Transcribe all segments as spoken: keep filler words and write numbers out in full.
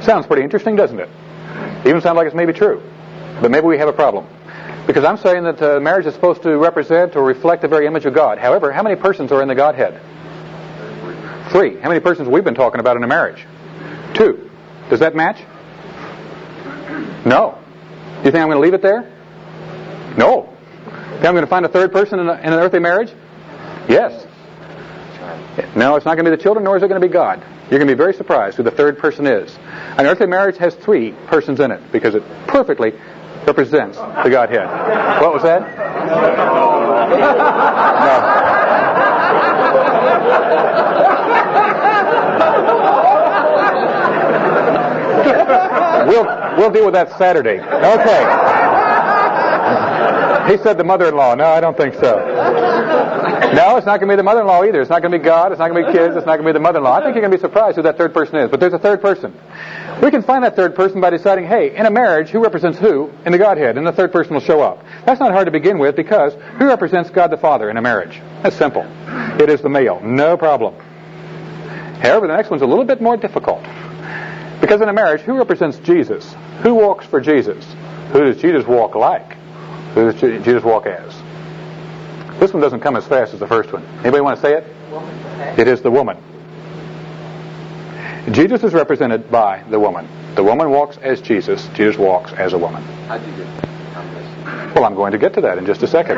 Sounds pretty interesting, doesn't it? Even sounds like it's maybe true. But maybe we have a problem. Because I'm saying that uh, marriage is supposed to represent or reflect the very image of God. However, how many persons are in the Godhead? Three. How many persons we've been talking about in a marriage? Two. Does that match? No. Do you think I'm going to leave it there? No. Think I'm going to find a third person in, a, in an earthly marriage? Yes. No, it's not going to be the children, nor is it going to be God. You're going to be very surprised who the third person is. An earthly marriage has three persons in it because it perfectly represents the Godhead. What was that? No. We'll, we'll deal with that Saturday. Okay. He said the mother-in-law. No, I don't think so. No, it's not going to be the mother-in-law either. It's not going to be God. It's not going to be kids. It's not going to be the mother-in-law. I think you're going to be surprised who that third person is. But there's a third person. We can find that third person by deciding, hey, in a marriage, who represents who in the Godhead? And the third person will show up. That's not hard to begin with because who represents God the Father in a marriage? That's simple. It is the male. No problem. However, the next one's a little bit more difficult. Because in a marriage, who represents Jesus? Who walks for Jesus? Who does Jesus walk like? Who does Jesus walk as? This one doesn't come as fast as the first one. Anybody want to say it? It is the woman. Jesus is represented by the woman. The woman walks as Jesus. Jesus walks as a woman. How do you get that? Well, I'm going to get to that in just a second.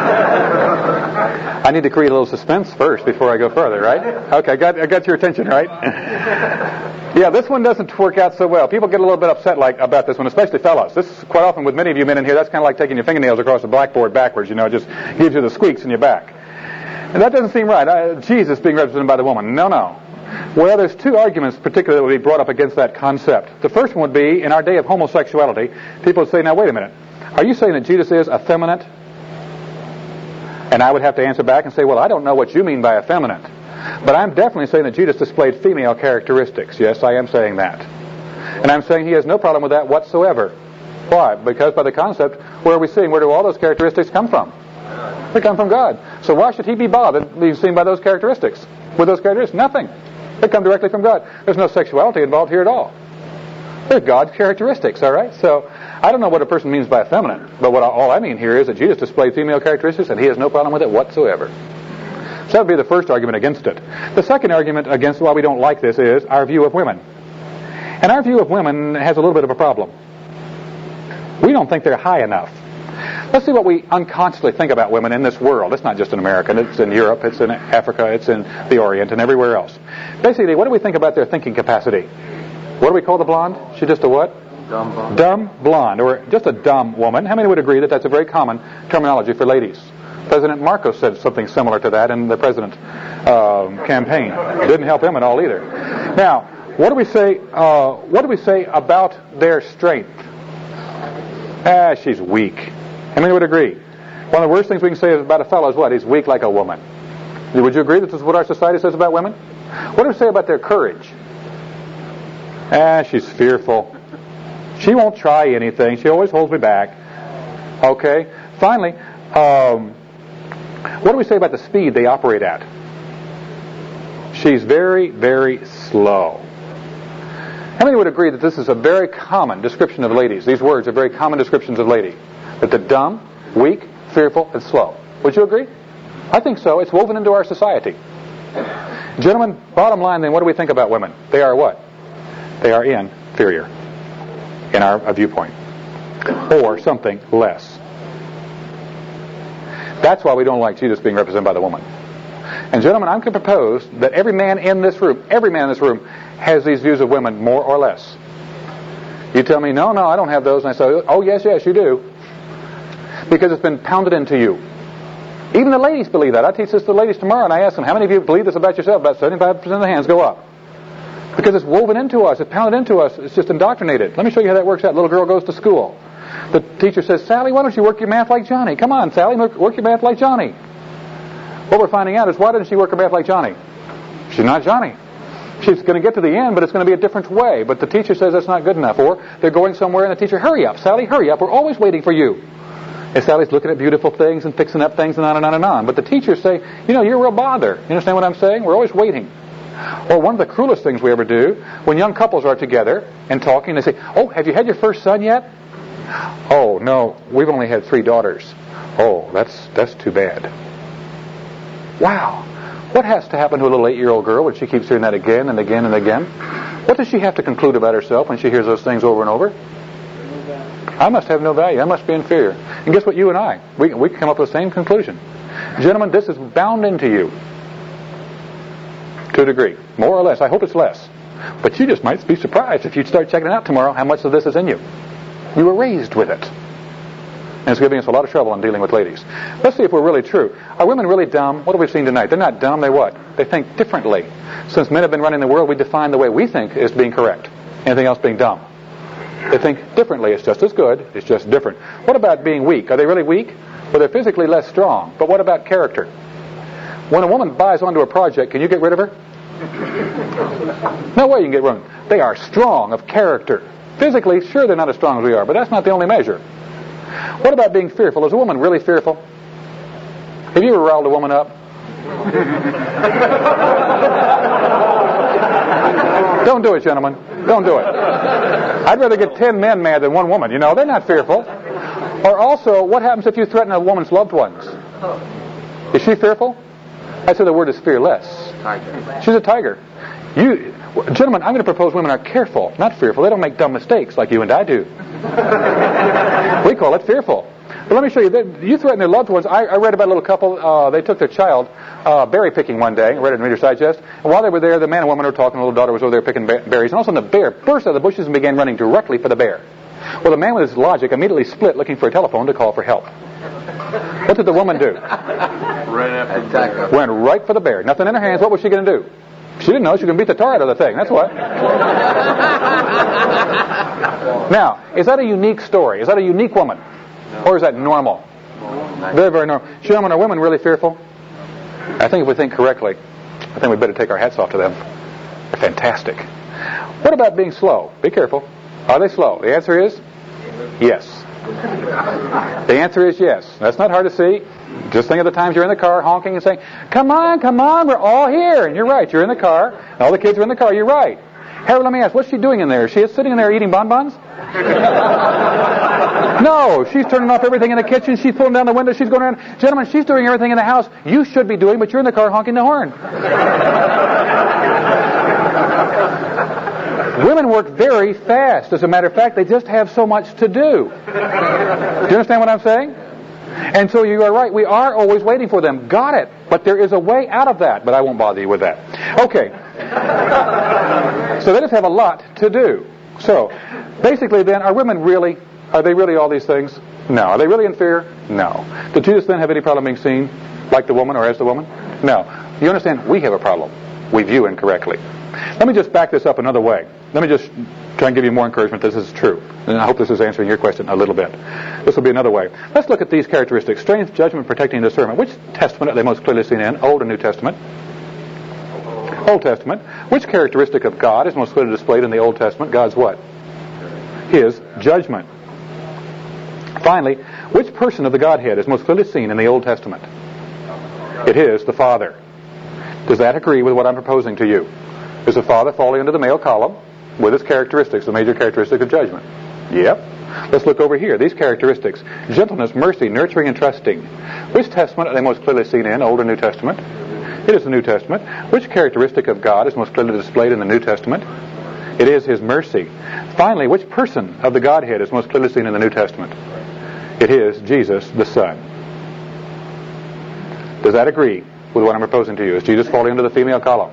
I need to create a little suspense first before I go further, right? Okay, I got, I got your attention, right? Yeah, this one doesn't work out so well. People get a little bit upset like about this one, especially fellas. This is quite often with many of you men in here, that's kind of like taking your fingernails across the blackboard backwards, you know, it just gives you the squeaks in your back. And that doesn't seem right. Uh, Jesus being represented by the woman. No, no. Well, there's two arguments particularly that would be brought up against that concept. The first one would be, in our day of homosexuality, people would say, now wait a minute, are you saying that Jesus is effeminate? And I would have to answer back and say, well, I don't know what you mean by effeminate. But I'm definitely saying that Jesus displayed female characteristics. Yes, I am saying that. And I'm saying he has no problem with that whatsoever. Why? Because by the concept, where are we seeing? Where do all those characteristics come from? They come from God. So why should he be bothered being seen by those characteristics? With those characteristics? Nothing. They come directly from God. There's no sexuality involved here at all. They're God's characteristics, all right? So I don't know what a person means by effeminate, but what I, all I mean here is that Jesus displayed female characteristics and he has no problem with it whatsoever. So that would be the first argument against it. The second argument against why we don't like this is our view of women. And our view of women has a little bit of a problem. We don't think they're high enough. Let's see what we unconsciously think about women in this world. It's not just in America. It's in Europe. It's in Africa. It's in the Orient and everywhere else. Basically, what do we think about their thinking capacity? What do we call the blonde? She's just a what? Dumb blonde. Dumb blonde, or just a dumb woman. How many would agree that that's a very common terminology for ladies? President Marcos said something similar to that in the president um, campaign. It didn't help him at all either. Now, what do we say? Uh, what do we say about their strength? Ah, she's weak. How many would agree? One of the worst things we can say about a fellow is what? He's weak like a woman. Would you agree that this is what our society says about women? What do we say about their courage? Ah, she's fearful. She won't try anything. She always holds me back. Okay. Finally, um, what do we say about the speed they operate at? She's very, very slow. How many would agree that this is a very common description of ladies? These words are very common descriptions of lady. That they're dumb, weak, fearful, and slow. Would you agree? I think so. It's woven into our society. Gentlemen, bottom line then, what do we think about women? They are what? They are inferior in our viewpoint. Or something less. That's why we don't like Jesus being represented by the woman. And gentlemen, I'm going to propose that every man in this room, every man in this room has these views of women more or less. You tell me, no, no, I don't have those. And I say, oh, yes, yes, you do. Because it's been pounded into you. Even the ladies believe that. I teach this to the ladies tomorrow, and I ask them, how many of you believe this about yourself? About seventy-five percent of the hands go up. Because it's woven into us. It's pounded into us. It's just indoctrinated. Let me show you how that works out. Little girl goes to school. The teacher says, Sally, why don't you work your math like Johnny? Come on, Sally, work your math like Johnny. What we're finding out is, why doesn't she work her math like Johnny? She's not Johnny. She's going to get to the end, but it's going to be a different way. But the teacher says that's not good enough. Or they're going somewhere, and the teacher, hurry up, Sally, hurry up. We're always waiting for you. And Sally's looking at beautiful things and fixing up things and on and on and on. But the teachers say, you know, you're a real bother. You understand what I'm saying? We're always waiting. Or one of the cruelest things we ever do, when young couples are together and talking, they say, "Oh, have you had your first son yet?" "Oh, no, we've only had three daughters." "Oh, that's that's too bad." Wow. What has to happen to a little eight-year-old girl when she keeps hearing that again and again and again? What does she have to conclude about herself when she hears those things over and over? I must have no value. I must be inferior. And guess what? You and I, we, we can come up with the same conclusion. Gentlemen, this is bound into you to a degree. More or less. I hope it's less. But you just might be surprised if you start checking it out tomorrow how much of this is in you. You were raised with it. And it's giving us a lot of trouble in dealing with ladies. Let's see if we're really true. Are women really dumb? What have we seen tonight? They're not dumb. They what? They think differently. Since men have been running the world, we define the way we think as being correct. Anything else being dumb. They think differently. It's just as good. It's just different. What about being weak? Are they really weak? Well, they're physically less strong. But what about character? When a woman buys onto a project, can you get rid of her? No way you can get rid of them. They are strong of character. Physically, sure, they're not as strong as we are, but that's not the only measure. What about being fearful? Is a woman really fearful? Have you ever riled a woman up? Don't do it, gentlemen. Don't do it. I'd rather get ten men mad than one woman. You know, they're not fearful. Or also, what happens if you threaten a woman's loved ones? Is she fearful? I'd say the word is fearless. Tiger. She's a tiger. You, gentlemen, I'm going to propose women are careful, not fearful. They don't make dumb mistakes like you and I do. We call it fearful. But let me show you. They, you threaten their loved ones. I, I read about a little couple. Uh, they took their child uh, berry picking one day. I read it in Reader's Digest. And while they were there, the man and woman were talking. The little daughter was over there picking ba- berries. And all of a sudden, the bear burst out of the bushes and began running directly for the bear. Well, the man with his logic immediately split, looking for a telephone to call for help. What did the woman do? Ran after the bear. Went right for the bear. Nothing in her hands. What was she going to do? She didn't know she was going to beat the tar out of the thing. That's what. Now, is that a unique story? Is that a unique woman? Or is that normal? Very, very normal. Gentlemen, are women really fearful? I think if we think correctly, I think we better take our hats off to them. They're fantastic. What about being slow? Be careful. Are they slow? The answer is yes. The answer is yes. That's not hard to see. Just think of the times you're in the car honking and saying, "Come on, come on, we're all here." And you're right, you're in the car. And all the kids are in the car. You're right. Harold, let me ask, what's she doing in there? Is she sitting in there eating bonbons? No, she's turning off everything in the kitchen. She's pulling down the window. She's going around. Gentlemen, she's doing everything in the house you should be doing, but you're in the car honking the horn. Women work very fast. As a matter of fact, they just have so much to do. Do you understand what I'm saying? And so you are right. We are always waiting for them. Got it. But there is a way out of that. But I won't bother you with that. Okay. So they just have a lot to do. So basically then, are women really, are they really all these things? No. Are they really in fear? No. Did Jesus then have any problem being seen like the woman or as the woman? No. You understand? We have a problem. We view incorrectly. Let me just back this up another way. Let me just try and give you more encouragement that this is true. And I hope this is answering your question a little bit. This will be another way. Let's look at these characteristics. Strength, judgment, protecting, and discernment. Which testament are they most clearly seen in? Old and New Testament? Old Testament. Which characteristic of God is most clearly displayed in the Old Testament? God's what? His judgment. Finally, which person of the Godhead is most clearly seen in the Old Testament? It is the Father. Does that agree with what I'm proposing to you? Is the Father falling into the male column with its characteristics, the major characteristic of judgment? Yep. Let's look over here. These characteristics: gentleness, mercy, nurturing, and trusting. Which testament are they most clearly seen in, Old or New Testament? It is the New Testament. Which characteristic of God is most clearly displayed in the New Testament? It is His mercy. Finally, which person of the Godhead is most clearly seen in the New Testament? It is Jesus, the Son. Does that agree with what I'm proposing to you? Is Jesus falling into the female column?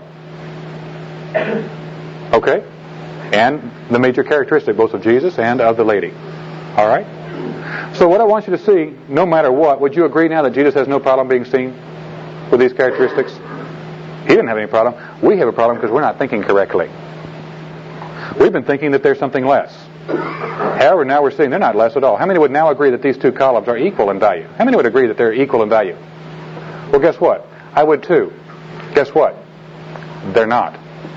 Okay? And the major characteristic both of Jesus and of the lady. All right? So what I want you to see, no matter what, would you agree now that Jesus has no problem being seen with these characteristics? He didn't have any problem. We have a problem because we're not thinking correctly. We've been thinking that there's something less. However, now we're seeing they're not less at all. How many would now agree that these two columns are equal in value? How many would agree that they're equal in value? Well, guess what? I would too. Guess what? They're not.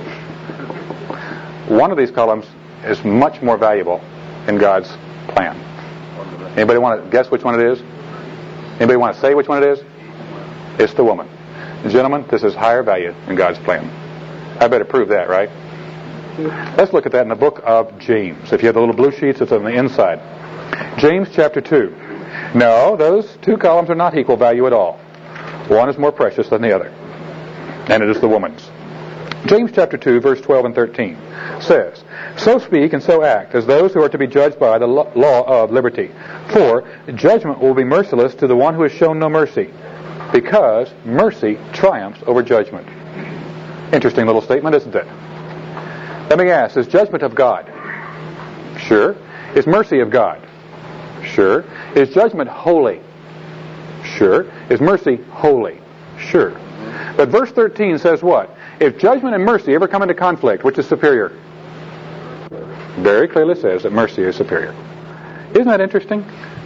One of these columns is much more valuable in God's plan. Anybody want to guess which one it is? Anybody want to say which one it is? It's the woman. Gentlemen, this is higher value in God's plan. I better prove that, right? Let's look at that in the book of James. If you have the little blue sheets, it's on the inside. James chapter two. No, those two columns are not equal value at all. One is more precious than the other, and it is the woman's. James chapter two, verse twelve and thirteen says, "So speak and so act as those who are to be judged by the law of liberty. For judgment will be merciless to the one who has shown no mercy, because mercy triumphs over judgment." Interesting little statement, isn't it? Let me ask, is judgment of God? Sure. Is mercy of God? Sure. Is judgment holy? Sure. Is mercy holy? Sure. But verse thirteen says what? If judgment and mercy ever come into conflict, which is superior? Very clearly says that mercy is superior. Isn't that interesting?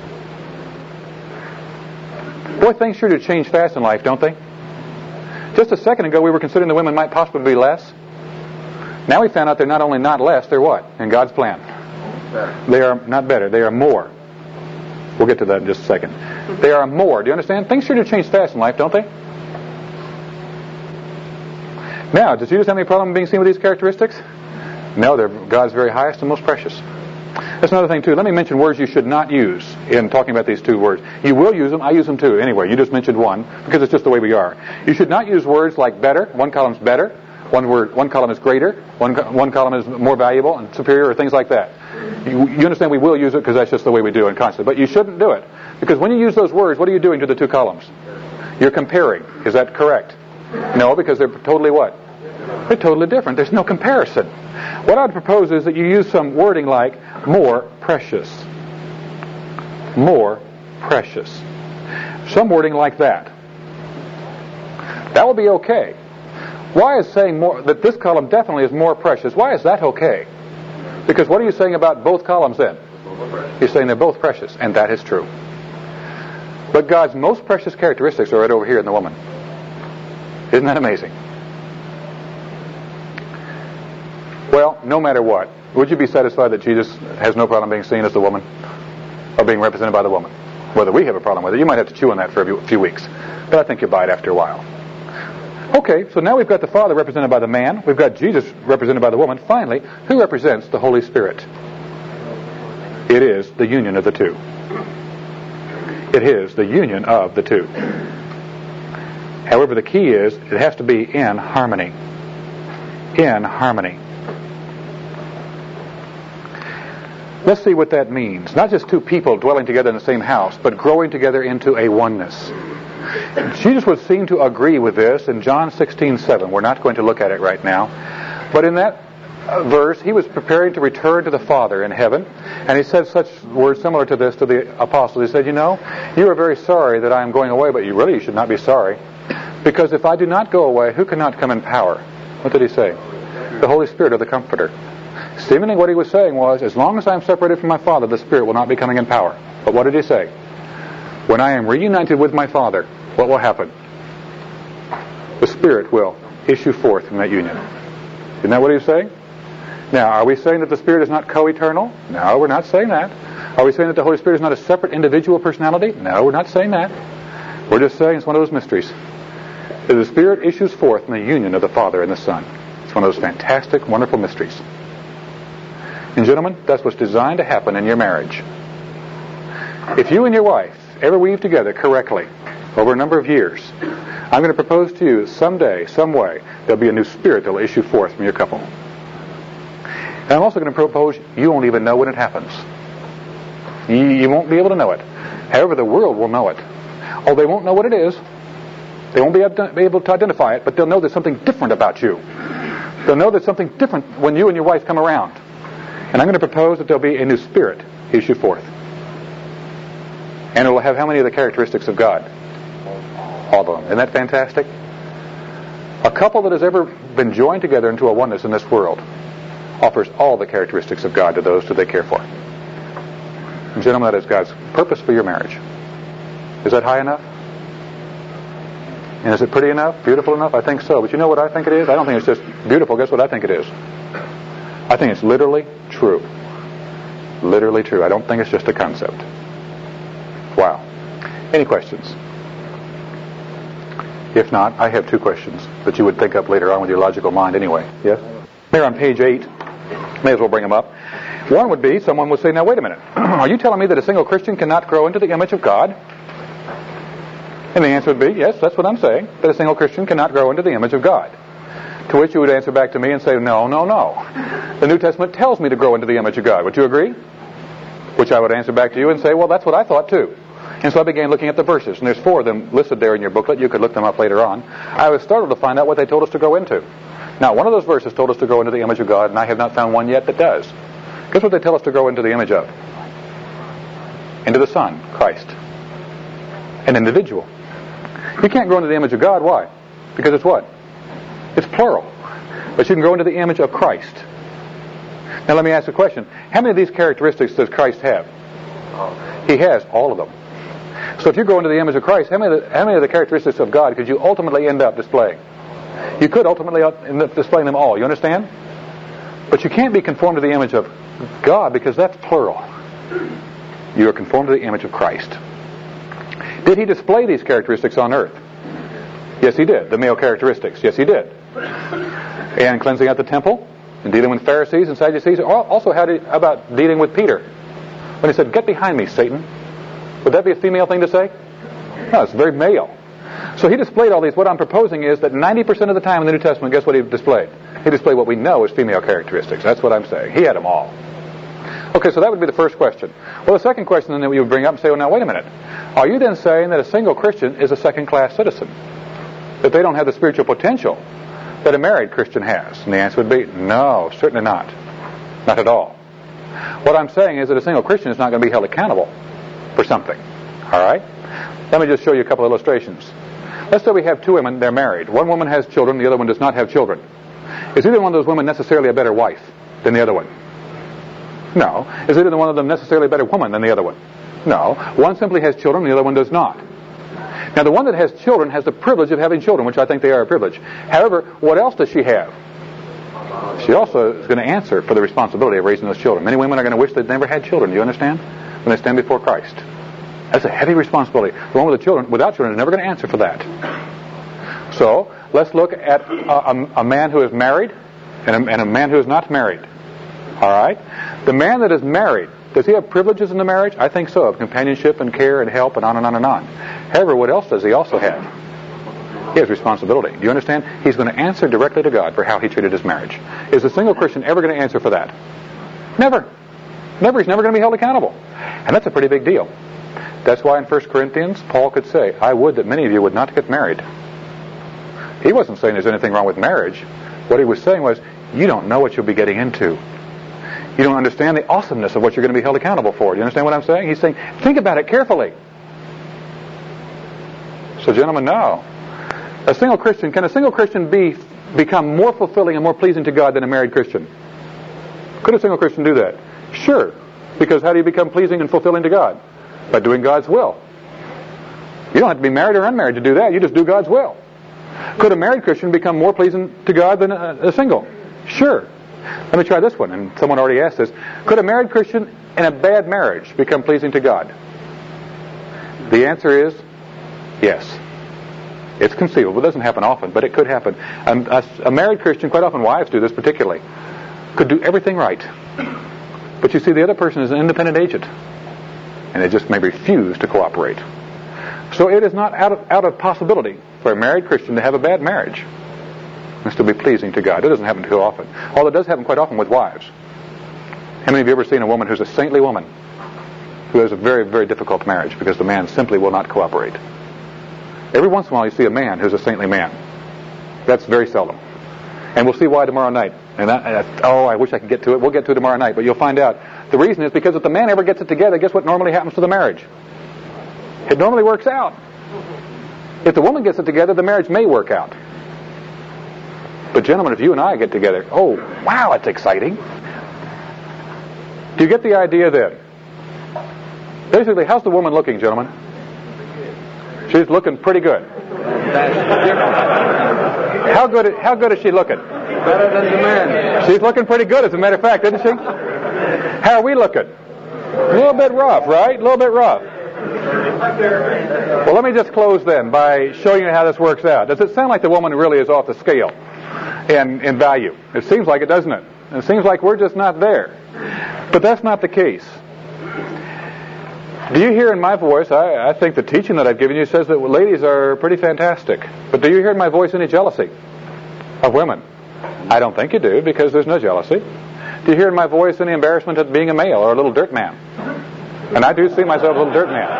Boy, things sure do change fast in life, don't they? Just a second ago we were considering the women might possibly be less. Now we found out they're not only not less, they're what? In God's plan. They are not better, they are more. We'll get to that in just a second. They are more. Do you understand? Things sure do change fast in life, don't they? Now, does Jesus have any problem being seen with these characteristics? No, they're God's very highest and most precious. That's another thing, too. Let me mention words you should not use in talking about these two words. You will use them. I use them, too. Anyway, you just mentioned one, because it's just the way we are. You should not use words like better. One column is better. One word, one column is greater. One one column is more valuable and superior, or things like that. You, you understand we will use it because that's just the way we do it constantly. But you shouldn't do it. Because when you use those words, what are you doing to the two columns? You're comparing. Is that correct? No, because they're totally what? They're totally different. There's no comparison. What I'd propose is that you use some wording like more precious. More precious. Some wording like that. That will be okay. Why is saying more that this column definitely is more precious? Why is that okay? Because what are you saying about both columns then? You're saying they're both precious, and that is true. But God's most precious characteristics are right over here in the woman. Isn't that amazing? Well, no matter what, would you be satisfied that Jesus has no problem being seen as the woman? Or being represented by the woman? Whether we have a problem with it, you might have to chew on that for a few weeks. But I think you'll buy it after a while. Okay, so now we've got the Father represented by the man. We've got Jesus represented by the woman. Finally, who represents the Holy Spirit? It is the union of the two. It is the union of the two. However, the key is it has to be in harmony. In harmony. Let's see what that means. Not just two people dwelling together in the same house, but growing together into a oneness. Jesus would seem to agree with this in John sixteen seven. We're not going to look at it right now. But in that uh, verse, he was preparing to return to the Father in heaven. And he said such words similar to this to the apostles. He said, you know, you are very sorry that I am going away, but you really should not be sorry. Because if I do not go away, who cannot come in power? What did he say? The Holy Spirit or the Comforter. Seemingly what he was saying was, as long as I am separated from my Father, the Spirit will not be coming in power. But what did he say? When I am reunited with my Father, what will happen? The Spirit will issue forth from that union. Isn't that what he's saying? Now, are we saying that the Spirit is not co-eternal? No, we're not saying that. Are we saying that the Holy Spirit is not a separate individual personality? No, we're not saying that. We're just saying it's one of those mysteries. That the Spirit issues forth from the union of the Father and the Son. It's one of those fantastic, wonderful mysteries. And gentlemen, that's what's designed to happen in your marriage. If you and your wife ever weave together correctly over a number of years, I'm going to propose to you someday, some way, there'll be a new spirit that will issue forth from your couple. And I'm also going to propose you won't even know when it happens. You, you won't be able to know it. However, the world will know it. Oh, they won't know what it is. They won't be able to identify it, but they'll know there's something different about you. They'll know there's something different when you and your wife come around. And I'm going to propose that there'll be a new spirit issue forth. And it will have how many of the characteristics of God? All of them. Isn't that fantastic? A couple that has ever been joined together into a oneness in this world offers all the characteristics of God to those who they care for. And gentlemen, that is God's purpose for your marriage. Is that high enough? And is it pretty enough? Beautiful enough? I think so. But you know what I think it is? I don't think it's just beautiful. Guess what I think it is? I think it's literally true. Literally true. I don't think it's just a concept. Wow. Any questions? If not, I have two questions that you would think up later on with your logical mind anyway. Yes? Here on page eight, may as well bring them up. One would be, someone would say, now wait a minute. Are you telling me that a single Christian cannot grow into the image of God? And the answer would be, yes, that's what I'm saying, that a single Christian cannot grow into the image of God. To which you would answer back to me and say, no, no, no. The New Testament tells me to grow into the image of God. Would you agree? Which I would answer back to you and say, well, that's what I thought too. And so I began looking at the verses, and there's four of them listed there in your booklet. You could look them up later on. I was startled to find out what they told us to grow into. Now, one of those verses told us to grow into the image of God, and I have not found one yet that does. Guess what they tell us to grow into the image of? Into the Son, Christ. An individual. You can't grow into the image of God. Why? Because it's what? It's plural. But you can grow into the image of Christ. Now let me ask a question. How many of these characteristics does Christ have? He has all of them. So if you grow into the image of Christ, how many of the, how many of the characteristics of God could you ultimately end up displaying? You could ultimately end up displaying them all. You understand? But you can't be conformed to the image of God because that's plural. You are conformed to the image of Christ. Did he display these characteristics on earth? Yes, he did. The male characteristics. Yes, he did. And cleansing out the temple, and dealing with Pharisees and Sadducees. Also, how, did, how about dealing with Peter? When he said, "Get behind me, Satan." Would that be a female thing to say? No, it's very male. So he displayed all these. What I'm proposing is that ninety percent of the time in the New Testament, guess what he displayed? He displayed what we know as female characteristics. That's what I'm saying. He had them all. Okay, so that would be the first question. Well, the second question then that we would bring up and say, well, now, wait a minute. Are you then saying that a single Christian is a second-class citizen? That they don't have the spiritual potential that a married Christian has? And the answer would be, no, certainly not. Not at all. What I'm saying is that a single Christian is not going to be held accountable for something. All right? Let me just show you a couple of illustrations. Let's say we have two women, they're married. One woman has children, the other one does not have children. Is either one of those women necessarily a better wife than the other one? No. Is either one of them necessarily a better woman than the other one? No. One simply has children, the other one does not. Now, the one that has children has the privilege of having children, which I think they are a privilege. However, what else does she have? She also is going to answer for the responsibility of raising those children. Many women are going to wish they'd never had children, do you understand? When they stand before Christ. That's a heavy responsibility. The one with the children, without children, is never going to answer for that. So, let's look at a, a, a man who is married and a, and a man who is not married. All right? The man that is married, does he have privileges in the marriage? I think so, of companionship and care and help and on and on and on. However, what else does he also have? He has responsibility. Do you understand? He's going to answer directly to God for how he treated his marriage. Is a single Christian ever going to answer for that? Never. Never. He's never going to be held accountable. And that's a pretty big deal. That's why in First Corinthians, Paul could say, I would that many of you would not get married. He wasn't saying there's anything wrong with marriage. What he was saying was, you don't know what you'll be getting into. You don't understand the awesomeness of what you're going to be held accountable for. Do you understand what I'm saying? He's saying, think about it carefully. So, gentlemen, no. A single Christian, can a single Christian be become more fulfilling and more pleasing to God than a married Christian? Could a single Christian do that? Sure. Because how do you become pleasing and fulfilling to God? By doing God's will. You don't have to be married or unmarried to do that. You just do God's will. Could a married Christian become more pleasing to God than a, a single? Sure. Let me try this one, and someone already asked this. Could a married Christian in a bad marriage become pleasing to God? The answer is yes. It's conceivable. It doesn't happen often, but it could happen. A, a, a married Christian, quite often wives do this particularly, could do everything right. But you see, the other person is an independent agent, and they just may refuse to cooperate. So it is not out of, out of possibility for a married Christian to have a bad marriage and still be pleasing to God. It doesn't happen too often. Although it does happen quite often with wives. How many of you ever seen a woman who's a saintly woman who has a very, very difficult marriage because the man simply will not cooperate? Every once in a while you see a man who's a saintly man. That's very seldom. And we'll see why tomorrow night. And that, uh, oh, I wish I could get to it. We'll get to it tomorrow night. But you'll find out. The reason is because if the man ever gets it together, guess what normally happens to the marriage? It normally works out. If the woman gets it together, the marriage may work out. But gentlemen, if you and I get together, oh, wow, it's exciting. Do you get the idea then? Basically, how's the woman looking, gentlemen? She's looking pretty good. How good? How good is she looking? Better than the man. She's looking pretty good, as a matter of fact, isn't she? How are we looking? A little bit rough, right? A little bit rough. Well, let me just close then by showing you how this works out. Does it sound like the woman really is off the scale in, in value? It seems like it, doesn't it? It seems like we're just not there. But that's not the case. Do you hear in my voice, I, I think the teaching that I've given you says that ladies are pretty fantastic. But do you hear in my voice any jealousy of women? I don't think you do, because there's no jealousy. Do you hear in my voice any embarrassment at being a male or a little dirt man? And I do see myself a little dirt man.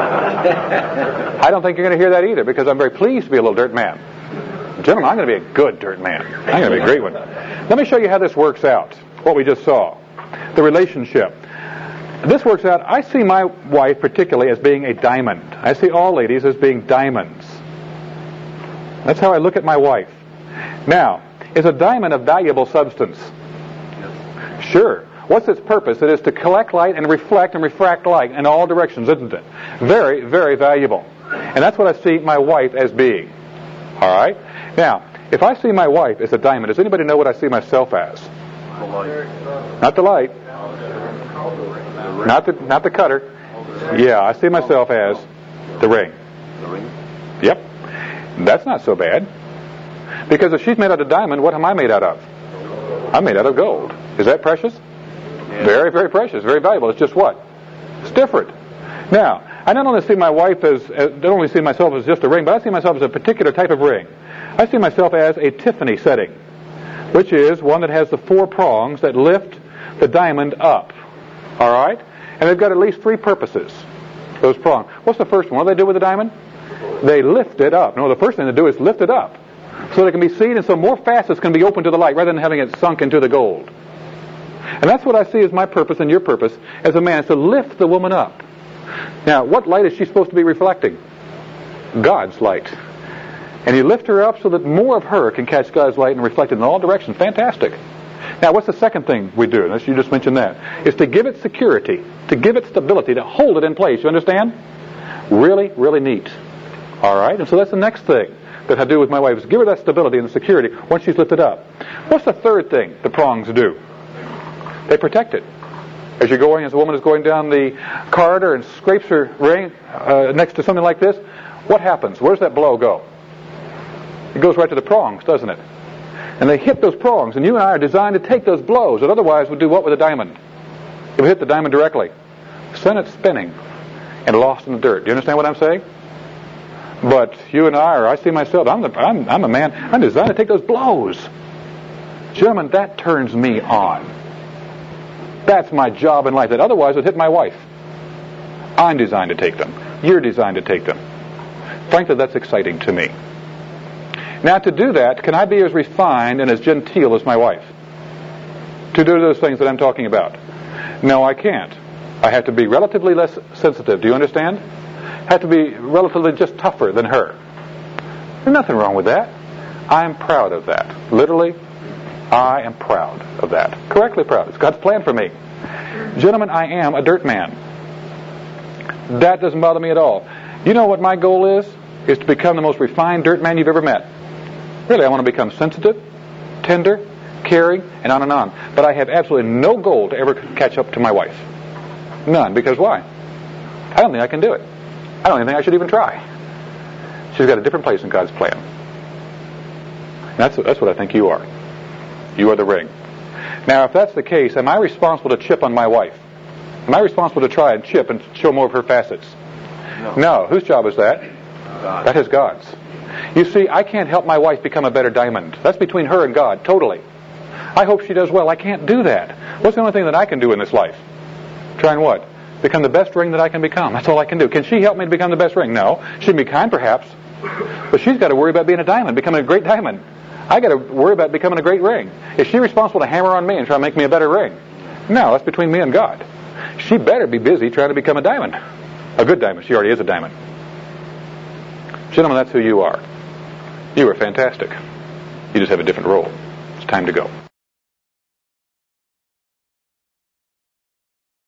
I don't think you're going to hear that either, because I'm very pleased to be a little dirt man. Gentlemen, I'm going to be a good dirt man. I'm going to be a great one. Let me show you how this works out, what we just saw. The relationship. This works out, I see my wife particularly as being a diamond. I see all ladies as being diamonds. That's how I look at my wife. Now, is a diamond a valuable substance? Sure. What's its purpose? It is to collect light and reflect and refract light in all directions, isn't it? Very, very valuable. And that's what I see my wife as being. All right? Now, if I see my wife as a diamond, does anybody know what I see myself as? The light. Not the light. Not the, not the cutter. Yeah, I see myself as the ring. The ring? Yep. That's not so bad. Because if she's made out of diamond, what am I made out of? I'm made out of gold. Is that precious? Yeah. Very, very precious. Very valuable. It's just what? It's different. Now, I not only see my wife as, as don't only see myself as just a ring, but I see myself as a particular type of ring. I see myself as a Tiffany setting, which is one that has the four prongs that lift the diamond up. All right? And they've got at least three purposes, those prongs. What's the first one? What do they do with the diamond? They lift it up. No, the first thing they do is lift it up so that it can be seen and so more facets can be open to the light rather than having it sunk into the gold. And that's what I see as my purpose and your purpose as a man, is to lift the woman up. Now, what light is she supposed to be reflecting? God's light. And you lift her up so that more of her can catch God's light and reflect it in all directions. Fantastic. Now, what's the second thing we do? You just mentioned that. Is to give it security, to give it stability, to hold it in place. You understand? Really, really neat. All right? And so that's the next thing that I do with my wife, is give her that stability and security once she's lifted up. What's the third thing the prongs do? They protect it. As you're going, as a woman is going down the corridor and scrapes her ring uh, next to something like this, what happens? Where does that blow go? It goes right to the prongs, doesn't it? And they hit those prongs, and you and I are designed to take those blows that otherwise would do what with a diamond? It would hit the diamond directly, send it spinning, and lost in the dirt. Do you understand what I'm saying? But you and I, or I see myself, I'm, the, I'm, I'm a man, I'm designed to take those blows. Gentlemen, that turns me on. That's my job in life, that otherwise would hit my wife. I'm designed to take them. You're designed to take them. Frankly, that's exciting to me. Now, to do that, can I be as refined and as genteel as my wife? To do those things that I'm talking about? No, I can't. I have to be relatively less sensitive. Do you understand? I have to be relatively just tougher than her. There's nothing wrong with that. I'm proud of that. Literally, I am proud of that. Correctly proud. It's God's plan for me. Gentlemen, I am a dirt man. That doesn't bother me at all. You know what my goal is? Is to become the most refined dirt man you've ever met. Really, I want to become sensitive, tender, caring, and on and on. But I have absolutely no goal to ever catch up to my wife. None. Because why? I don't think I can do it. I don't even think I should even try. She's got a different place in God's plan. That's, that's what I think you are. You are the ring. Now, if that's the case, am I responsible to chip on my wife? Am I responsible to try and chip and show more of her facets? No. No. Whose job is that? God. That is God's. You see, I can't help my wife become a better diamond. That's between her and God, totally. I hope she does well. I can't do that. What's the only thing that I can do in this life? Try and what? Become the best ring that I can become. That's all I can do. Can she help me to become the best ring? No. She can be kind, perhaps. But she's got to worry about being a diamond, becoming a great diamond. I got to worry about becoming a great ring. Is she responsible to hammer on me and try to make me a better ring? No, that's between me and God. She better be busy trying to become a diamond. A good diamond. She already is a diamond. Gentlemen, that's who you are. You are fantastic. You just have a different role. It's time to go.